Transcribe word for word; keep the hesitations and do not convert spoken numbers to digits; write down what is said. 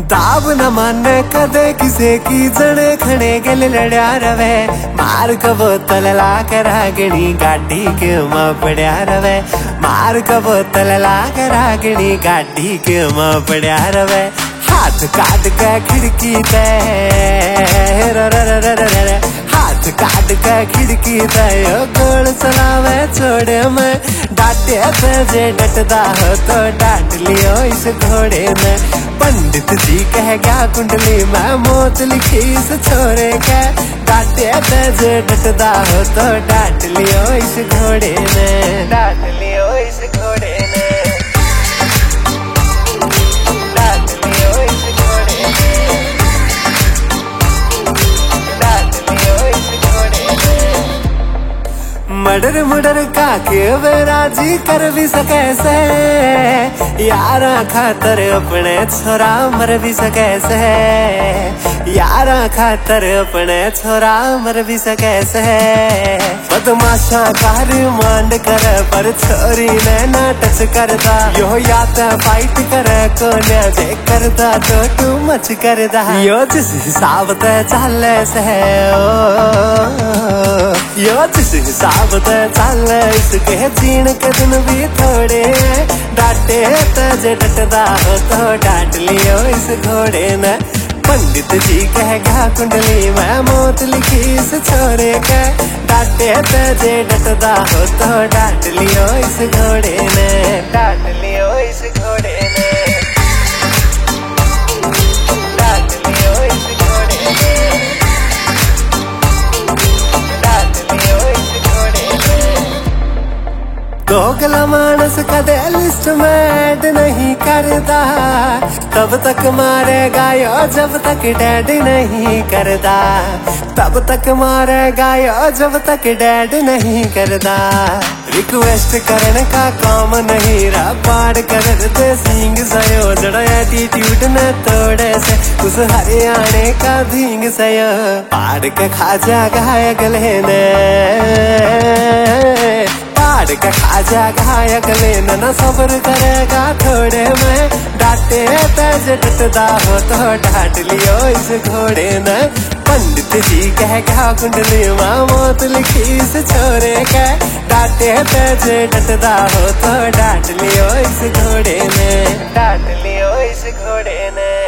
ताब न माने कदे किसे की जने खने गल लड़या रवे। मार का बोतल ला कर आगनी गाड़ी के मां पड़या रवे। मार का बोतल ला कर आगनी गाड़ी के मां पड़या रवे। हाथ काट के खिड़की ते हाथ काट के खिड़की ते गोल चलावे छोड़े में। डांटे ते जे डटदा हो तो डांट लियो इस घोड़े ने। पंडित जी कह गया कुंडली में मौत लिखी इस छोरे के। डांटे ते जे डटदा हो तो डांट लियो इस घोड़े ने। डांट लियो इस घोड़े ने। मडर मुडर का के राजी कर भी सके से। यारा खातर अपने छोरा मर भी सके से। यारा खातर अपने छोरा मर भी सके से। बदमाशा कार मांड कर पर छोरी ने ना टच करता। यो या तो फाइट करे को जे करता तो तू मच करदा। यो जिस हिसाब ते चले से यो जिस हिसाब ते चले इसके जीण के दिन भी थोड़े। डांटे ते जे डटदा हो तो डांट लियो इस घोड़े ने। पंडित जी कह गया कुंडली में मौत लिखी इस छोरे के। डांटे ते जे डटदा हो तो डांट लियो इस घोड़े ने। डांट लियो इस घोड़े ने। डांट लियो इस घोड़े ने। दोगला मानस कदे लिस्ट में ऐड नहीं करता। तब तक मारेगा यो जब तक डैड नहीं करता। तब तक मारेगा यो जब तक डैड नहीं करता। रिक्वेस्ट करने का काम नहीं रहा पाड़ कर दे सिंग सयो। जड़ा एटीट्यूड न तोड़े से उस हरियाणे का धींग सयो। पाड़ के खा जागा अगले ने। पाड़ के खा जागा अगले न सब्र करेगा थोड़े में। डांटे तेज डटदा हो तो डांट लियो इस घोड़े ने। पंडित जी कह गया कुंडली मां मौत लिखी इस छोरे के। डांटे तेज डटदा हो तो डांट लियो इस घोड़े ने। डांट लियो इस घोड़े ने।